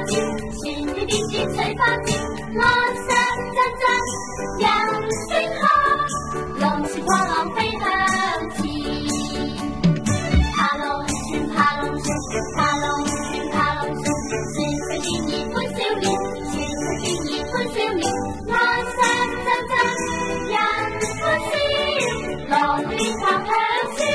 进，新的地景随发进，蓝山湛湛阳水好，龙戏破浪飞横起。爬龙群，爬龙群，爬龙群，爬龙群，新彩锦衣冠绣里，新彩锦衣冠绣里，蓝山湛湛阳水起，龙里长横起。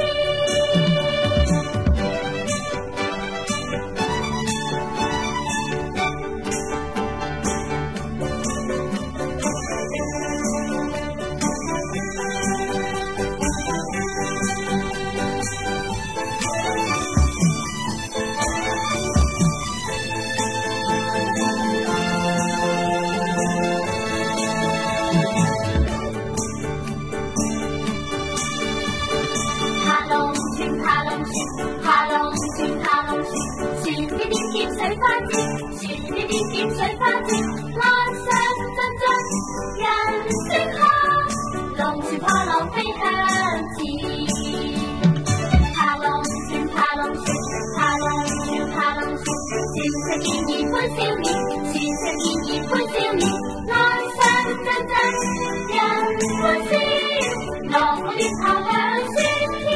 随发进，新的地景随发进，蓝山湛湛阳水好，龙戏破浪飞横起。爬龙群，爬龙群，爬龙群，爬龙群，新彩锦衣冠绣里，新彩锦衣冠绣里，蓝山湛湛阳水起，龙里长横起。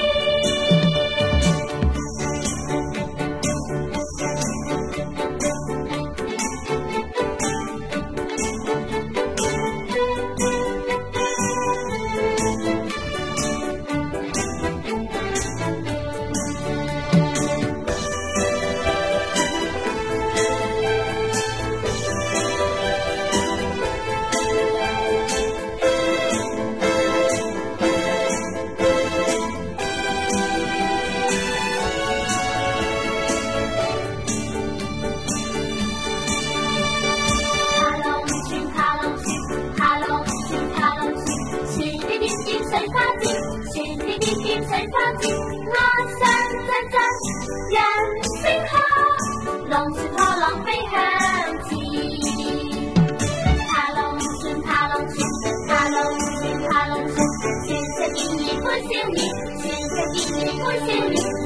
随发进，蓝山湛湛阳水好，龙戏破浪飞横起。爬龙群，爬龙群，爬龙群，爬龙群，新彩锦衣冠绣里，新彩锦衣冠绣里。